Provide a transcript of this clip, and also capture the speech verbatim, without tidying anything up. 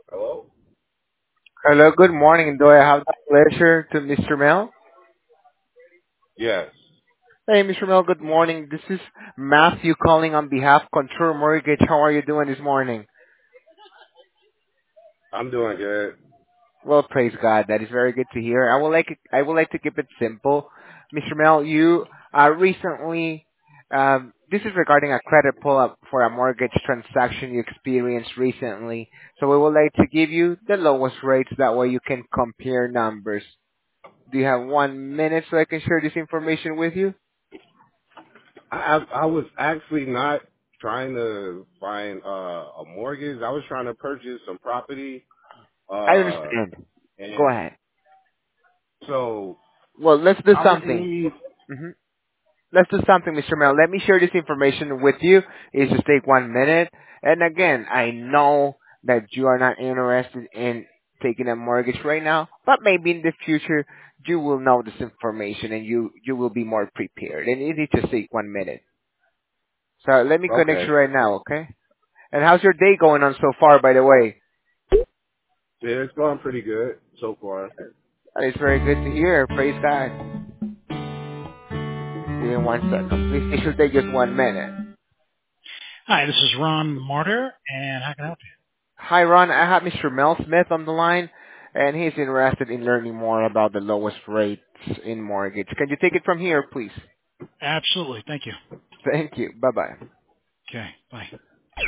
Hello? Hello, good morning. Do I have the pleasure to Mister Mel? Yes. Hey, Mister Mel, good morning. This is Matthew calling on behalf of Contour Mortgage. How are you doing this morning? I'm doing good. Well, praise God. That is very good to hear. I would like I would like to keep it simple. Mister Mel, you uh, recently um, this is regarding a credit pull-up for a mortgage transaction you experienced recently. So we would like to give you the lowest rates. That way you can compare numbers. Do you have one minute so I can share this information with you? I I, I was actually not trying to find uh, a mortgage. I was trying to purchase some property. I Uh, understand. Go and ahead. so Well, let's do I would something. need. hmm Let's do something, Mister Mel. Let me share this information with you. It just take one minute. And again, I know that you are not interested in taking a mortgage right now, but maybe in the future you will know this information and you you will be more prepared. And it it just take one minute. So let me connect Okay. you right now, okay? And how's your day going on so far, by the way? Yeah, it's going pretty good so far. That is very good to hear. Praise God. Give me one second, please. It should take just one minute. Hi, this is Ron Martyr, and how can I help you? Hi, Ron. I have Mister Mel Smith on the line, and he's interested in learning more about the lowest rates in mortgage. Can you take it from here, please? Absolutely. Thank you. Thank you. Bye-bye. Okay. Bye.